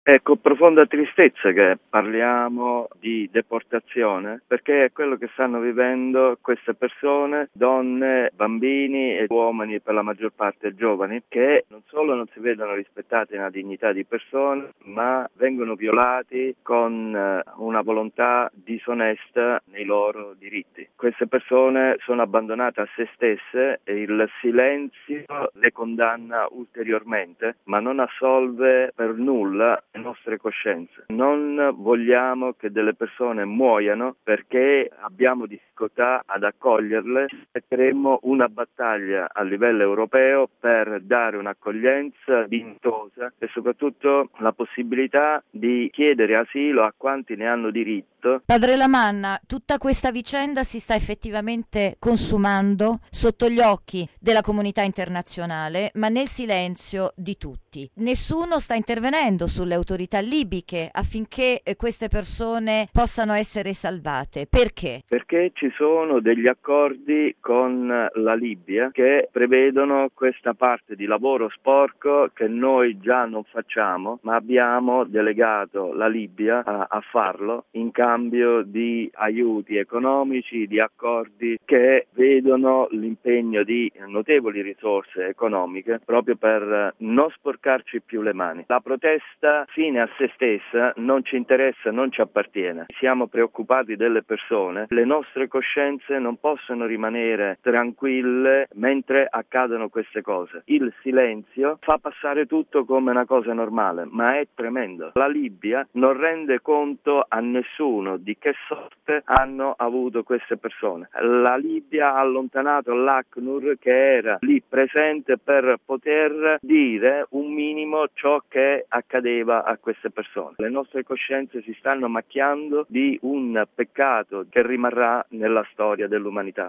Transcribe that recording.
È con profonda tristezza che parliamo di deportazione, perché è quello che stanno vivendo queste persone, donne, bambini e uomini, per la maggior parte giovani, che non solo non si vedono rispettate nella dignità di persone, ma vengono violati con una volontà disonesta nei loro diritti. Queste persone sono abbandonate a se stesse e il silenzio le condanna ulteriormente, ma non assolve per nulla le nostre coscienze. Non vogliamo che delle persone muoiano perché abbiamo difficoltà ad accoglierle. Metteremo una battaglia a livello europeo per dare un'accoglienza dignitosa e soprattutto la possibilità di chiedere asilo a quanti ne hanno diritto. Padre Lamanna, tutta questa vicenda si sta effettivamente consumando sotto gli occhi della comunità internazionale, ma nel silenzio di tutti. Nessuno sta intervenendo sulle autorità libiche affinché queste persone possano essere salvate. Perché? Perché ci sono degli accordi con la Libia che prevedono questa parte di lavoro sporco che noi già non facciamo, ma abbiamo delegato la Libia a farlo in cambio di aiuti economici, di accordi che vedono l'impegno di notevoli risorse economiche proprio per non sporcarci più le mani. La protesta fine a se stessa non ci interessa, non ci appartiene. Siamo preoccupati delle persone. Le nostre coscienze non possono rimanere tranquille mentre accadono queste cose. Il silenzio fa passare tutto come una cosa normale, ma è tremendo. La Libia non rende conto a nessuno di che sorte hanno avuto queste persone. La Libia ha allontanato l'ACNUR che era lì presente per poter dire un minimo ciò che accadeva a queste persone. Le nostre coscienze si stanno macchiando di un peccato che rimarrà nella storia dell'umanità.